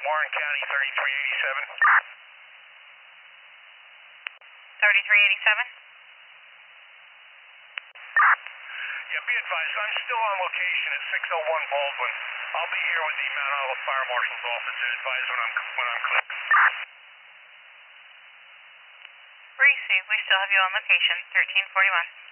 Warren County 3387. 3387? Yeah, be advised, I'm still on location at 601 Baldwin. I'll be here with the Mount Olive Fire Marshal's office and advise when I'm clear. Received. We still have you on location, 1341.